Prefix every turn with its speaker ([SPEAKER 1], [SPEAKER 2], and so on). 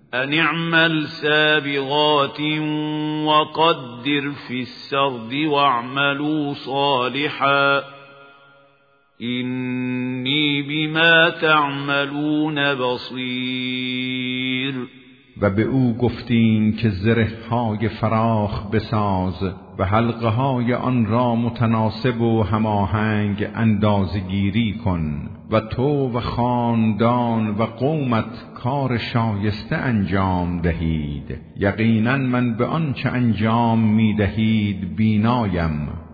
[SPEAKER 1] أن اعمل سابغات وقدر في السرد واعملوا صالحا إني بما تعملون بصير.
[SPEAKER 2] و به او گفتیم که زره‌های فراخ بساز و حلقه‌های آن را متناسب و هماهنگ اندازه‌گیری کن و تو و خاندان و قومت کار شایسته انجام دهید. یقینا من به آنچه انجام می‌دهید بینایم.